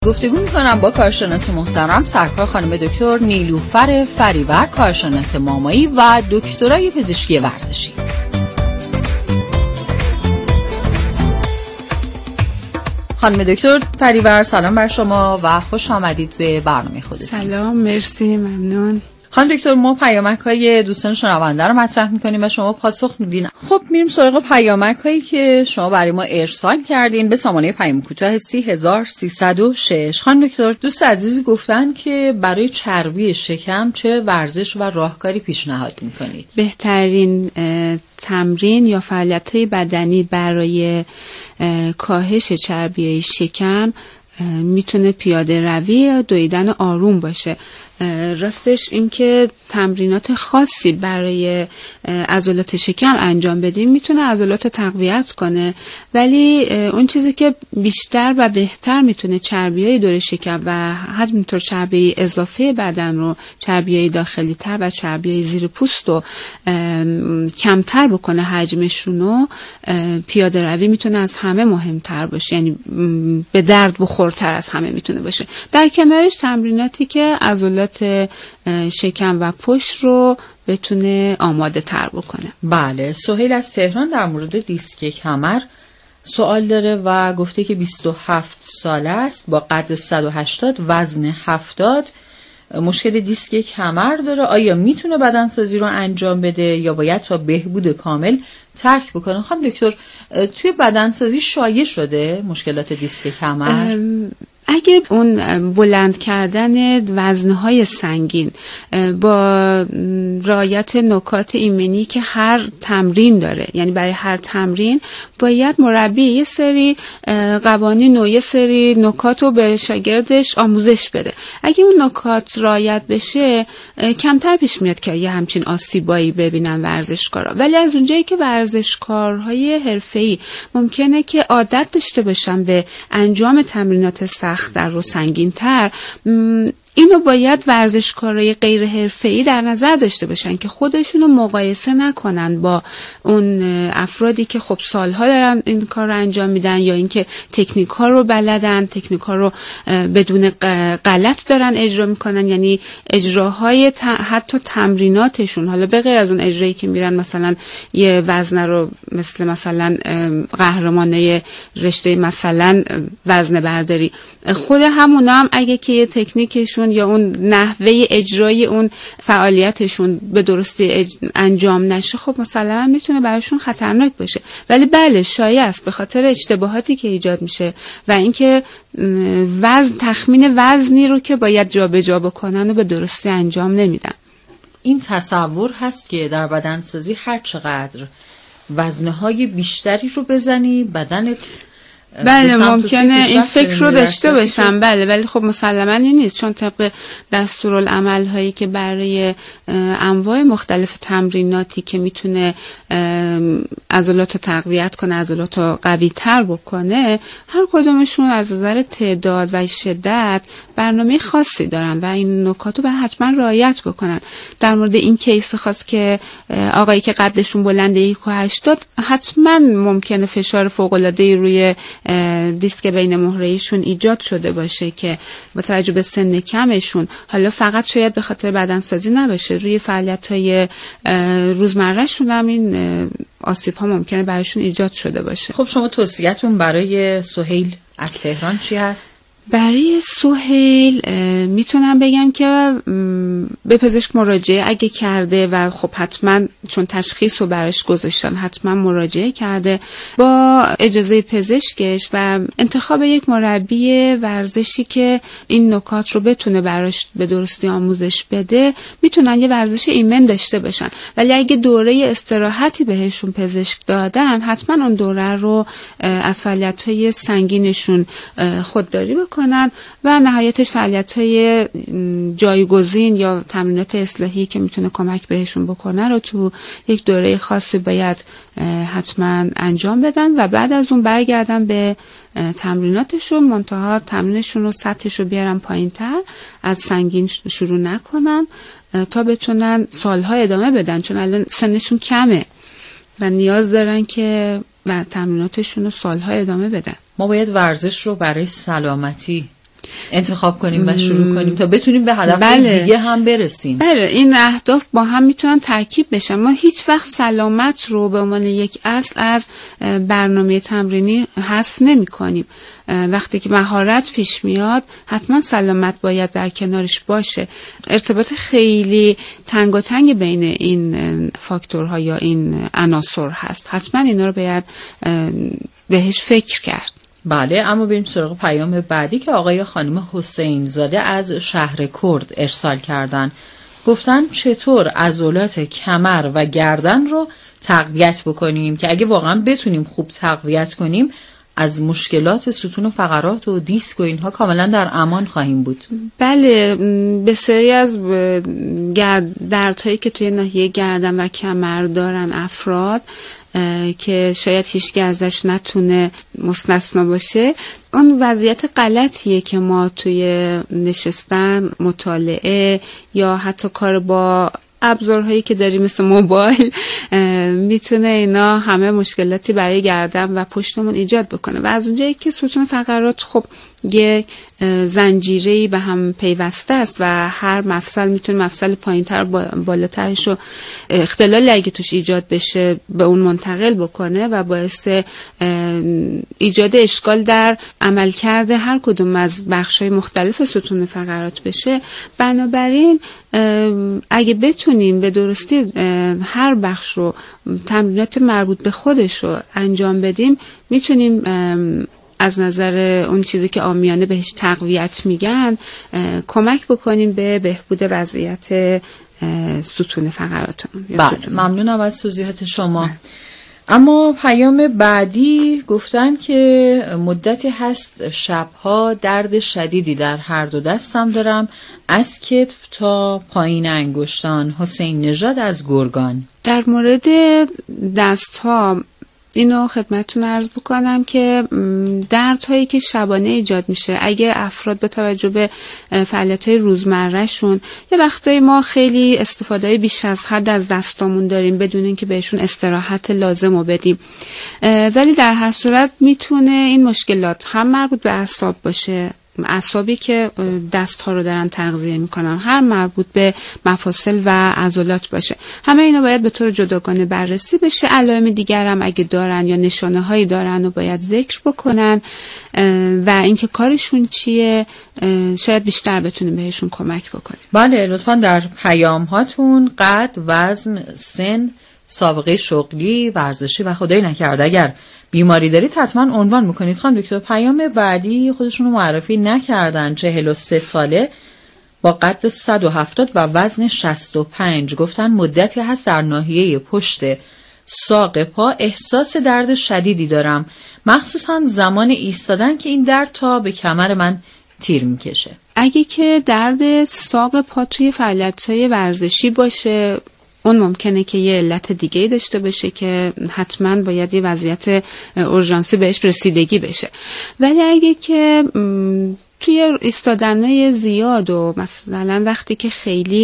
گفتگو می‌کنم با کارشناس محترم سرکار خانم دکتر نیلوفر فریور، کارشناس مامایی و دکترای پزشکی ورزشی. خانم دکتر فریور، سلام بر شما و خوش آمدید به برنامه خودتون. سلام، مرسی، ممنون. خانم دکتر، ما پیامک‌های دوستان شنونده رو مطرح می‌کنیم و شما پاسخ میدین. خب میریم سراغ پیامک‌هایی که شما برای ما ارسال کردین به سامانه پیام کوتاه 30306. خانم دکتر، دوست عزیزی گفتن که برای چربی شکم چه ورزش و راهکاری پیشنهاد می‌کنید؟ بهترین تمرین یا فعالیت‌های بدنی برای کاهش چربی شکم میتونه پیاده روی یا دویدن آروم باشه. راستش این که تمرینات خاصی برای عضلات شکم انجام بدیم میتونه عضلات رو تقویت کنه، ولی اون چیزی که بیشتر و بهتر میتونه چربیای دور شکم و همینطور چربی اضافه بدن رو، چربیای داخلی تر و چربیای زیر پوست رو کمتر بکنه، حجمشون رو، پیاده روی میتونه از همه مهمتر باشه، یعنی به درد بخورتر از همه میتونه باشه. در کنارش تمریناتی که عضلات شکم و پشت رو بتونه آماده تر بکنه. بله، سهیل از تهران در مورد دیسک کمر سوال داره و گفته که 27 ساله است، با قد 180، وزن 70، مشکل دیسک کمر داره. آیا میتونه بدنسازی رو انجام بده یا باید تا بهبود کامل ترک بکنه؟ خانم دکتر، توی بدنسازی شایع شده مشکلات دیسک کمر؟ اگه اون بلند کردن وزنهای سنگین با رعایت نکات ایمنی که هر تمرین داره، یعنی برای هر تمرین باید مربی یه سری قوانین و یه سری نکات رو به شاگردش آموزش بده. اگه اون نکات رعایت بشه کمتر پیش میاد که یه همچین آسیبایی ببینن ورزشکارا. ولی از اونجایی که ورزشکارهای حرفه‌ای ممکنه که عادت داشته باشن به انجام تمرینات سخت در رو سنگین تر، اینو باید ورزشکارای غیر حرفه‌ای در نظر داشته باشن که خودشونو مقایسه نکنن با اون افرادی که خب سالها دارن این کار رو انجام میدن یا اینکه تکنیک ها رو بلدن، تکنیک ها رو بدون غلط دارن اجرا میکنن، یعنی اجراهای حتی تمریناتشون، حالا به غیر از اون اجرایی که میرن مثلا یه وزنه رو مثلا قهرمانه رشته مثلا وزنه برداری، خود همونا هم اگه که یه تکنیکشون یا اون نحوه اجرای اون فعالیتشون به درستی انجام نشه، خب مثلا میتونه براشون خطرناک باشه. ولی بله، شایع است به خاطر اشتباهاتی که ایجاد میشه و اینکه تخمین وزنی رو که باید جابجا بکنن و به درستی انجام نمیدن. این تصور هست که در بدنسازی هر چقدر وزنهای بیشتری رو بزنی بدنت بله ممکنه این فکر رو داشته باشم، بله، ولی خب مسلماً این نیست، چون طبق دستورالعمل هایی که برای انواع مختلف تمریناتی که میتونه عضلات رو تقویت کنه، عضلات رو قوی تر بکنه، هر کدومشون از نظر تعداد و شدت برنامه خاصی دارن و این نکات رو باید حتما رعایت بکنن. در مورد این کیس خاص که آقایی که قدشون بلنده 1.80، حتما ممکنه فشار فوق‌العاده‌ای روی دیسک بین مهره‌ایشون ایجاد شده باشه که با توجه به سن کمشون، حالا فقط شاید به خاطر بدنسازی نباشه، روی فعالیت‌های روزمره‌شون هم این آسیب‌ها ممکنه براشون ایجاد شده باشه. خب شما توصیه‌تون برای سهیل از تهران چی هست؟ برای سهیل میتونم بگم که به پزشک مراجعه اگه کرده و خب حتما چون تشخیص رو براش گذاشتن حتما مراجعه کرده، با اجازه پزشکش و انتخاب یک مربی ورزشی که این نکات رو بتونه براش به درستی آموزش بده، میتونن یه ورزش ایمن داشته باشن. ولی اگه دوره استراحتی بهشون پزشک دادن، حتما اون دوره رو از فعالیت‌های سنگینشون خودداری بکنن و نهایتش فعالیت‌های جایگزین یا تمرینات اصلاحی که میتونه کمک بهشون بکنه رو تو یک دوره خاصی باید حتما انجام بدن و بعد از اون برگردن به تمریناتشون، منتها تمرینشون رو سطحش رو بیارن پایین‌تر، از سنگین شروع نکنن تا بتونن سالها ادامه بدن، چون الان سنشون کمه و نیاز دارن که تمریناتشون رو سالها ادامه بدن. ما باید ورزش رو برای سلامتی انتخاب کنیم و شروع کنیم تا بتونیم به هدف دیگه هم برسیم. بله، این اهداف با هم میتونن ترکیب بشن. ما هیچ وقت سلامت رو به عنوان یک اصل از برنامه تمرینی حذف نمی کنیم. وقتی که مهارت پیش میاد حتما سلامت باید در کنارش باشه. ارتباط خیلی تنگاتنگ بین این فاکتورها یا این عناصر هست. حتما اینا رو باید بهش فکر کرد. بله، اما بریم سراغ پیام بعدی که آقای خانم حسین زاده از شهر کرد ارسال کردن. گفتن چطور عضلات کمر و گردن رو تقویت بکنیم که اگه واقعا بتونیم خوب تقویت کنیم از مشکلات ستون و فقرات و دیسک و اینها کاملا در امان خواهیم بود. بله، بسیاری از دردهایی که توی ناحیه گردن و کمر دارن افراد که شاید هیچ ازش نتونه مستثنا باشه، اون وضعیت غلطیه که ما توی نشستن، مطالعه یا حتی کار با ابزارهایی که داریم مثل موبایل میتونه اینا همه مشکلاتی برای گردن و پشتمون ایجاد بکنه. و از اونجایی که ستون فقرات خب یک زنجیره‌ای به هم پیوسته است و هر مفصل میتونه مفصل پایین‌تر بالاترش رو اختلالی اگه توش ایجاد بشه به اون منتقل بکنه و باعث ایجاد اشکال در عملکرد هر کدوم از بخش‌های مختلف ستون فقرات بشه. بنابراین اگه بتونیم به درستی هر بخش رو تمرینات مربوط به خودش رو انجام بدیم، میتونیم از نظر اون چیزی که عامیانه بهش تقویت میگن کمک بکنیم به بهبود وضعیت ستون فقراتمون. بله، ممنونم از توضیحات شما. اما پیام بعدی گفتن که مدتی هست شبها درد شدیدی در هر دو دستم دارم، از کتف تا پایین انگشتان. حسین نژاد از گرگان. در مورد دست‌ها اینو خدمتتون عرض بکنم که دردهایی که شبانه ایجاد میشه اگه افراد با توجه به فعالیت‌های روزمرهشون، یه وقتایی ما خیلی استفاده بیش از حد از دستامون داریم بدون اینکه بهشون استراحت لازم رو بدیم، ولی در هر صورت میتونه این مشکلات هم مربوط به اعصاب باشه، اعصابی که دست‌ها رو دارن تغذیه میکنن، هر مربوط به مفاصل و عضلات باشه. همه اینا باید به طور جداگانه بررسی بشه. علائم دیگر هم اگه دارن یا نشانه‌هایی دارن و باید ذکر بکنن و اینکه کارشون چیه شاید بیشتر بتونیم بهشون کمک بکنیم. بله، لطفاً در پیام هاتون قد، وزن، سن، سابقه شغلی، ورزشی و خدای نکرده اگر بیماری دارید حتما عنوان میکنید. خانم دکتر، پیام بعدی خودشون رو معرفی نکردن. 43 ساله، با قد 170 و وزن 65. گفتن مدتی هست در ناحیه پشت ساق پا احساس درد شدیدی دارم، مخصوصا زمان ایستادن که این درد تا به کمر من تیر میکشه. اگه که درد ساق پا توی فعالیت‌های ورزشی باشه، اون ممکنه که یه علت دیگه‌ای داشته باشه که حتما باید یه وضعیت اورژانسی بهش رسیدگی بشه. ولی اگه که توی ایستادن‌های زیاد و مثلا وقتی که خیلی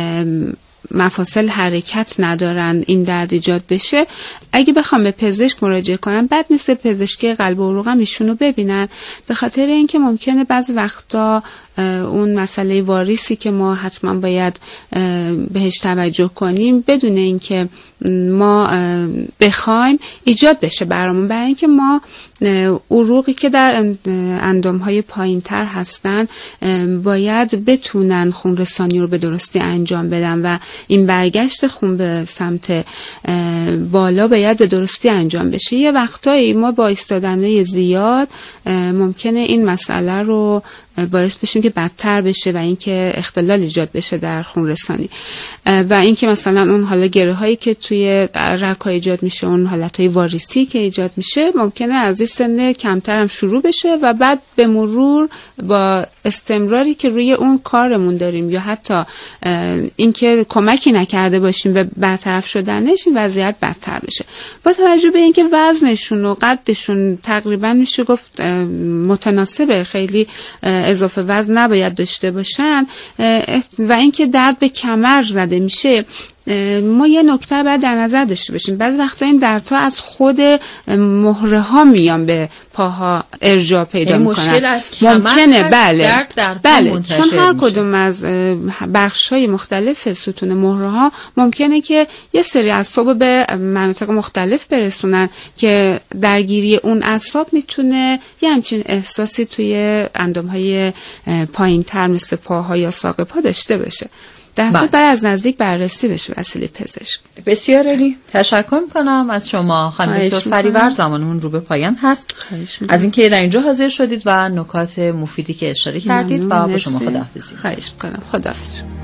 مفاصل حرکت ندارن این درد ایجاد بشه، اگه بخوام به پزشک مراجعه کنم بد نیست پزشکی قلب و عروق هم ایشونو ببینن، به خاطر اینکه ممکنه بعض وقتا اون مسئله واریسی که ما حتما باید بهش توجه کنیم بدون اینکه ما بخوایم ایجاد بشه برامون، برای اینکه ما عروقی که در اندامهای پایین‌تر هستن باید بتونن خون رسانی رو به درستی انجام بدن و این برگشت خون به سمت بالا باید به درستی انجام بشه. یه وقتایی ما با ایستادن‌های زیاد ممکنه این مسئله رو باعث بشیم که بدتر بشه و اینکه اختلال ایجاد بشه در خون رسانی و اینکه مثلا اون حالا گره هایی که توی رگ‌ها ایجاد میشه، اون حالتهای واریسی که ایجاد میشه ممکنه از این سن کمتر هم شروع بشه و بعد به مرور با استمراری که روی اون کارمون داریم یا حتی اینکه کمکی نکرده باشیم و برطرف شدنش این وضعیت بدتر بشه. با توجه به اینکه وزنشون و قدشون تقریبا میشه گفت متناسبه، خیلی اضافه وزن نباید داشته باشن و اینکه درد به کمر زده میشه، ما یه نکته باید در نظر داشته باشیم. بعضی وقتا این دردها از خود مهره ها میان به پاها ارجاع پیدا میکنن. ممکنه بله چون هر کدوم از بخش‌های مختلف ستون مهره ها ممکنه که یه سری اعصاب به مناطق مختلف برسونن که درگیری اون اعصاب میتونه یه همچین احساسی توی اندام‌های پایین‌تر مثل پاها یا ساق پا داشته باشه. در صورت باید از نزدیک بررسی بشه وسیله پزشک. بسیار عالی. تشکر میکنم از شما خانم دکتر فریور. زمانمون رو به پایان هست. از اینکه در اینجا حاضر شدید و نکات مفیدی که اشاره کردید و با شما خداحافظی. خواهش میکنم. خداحافظ.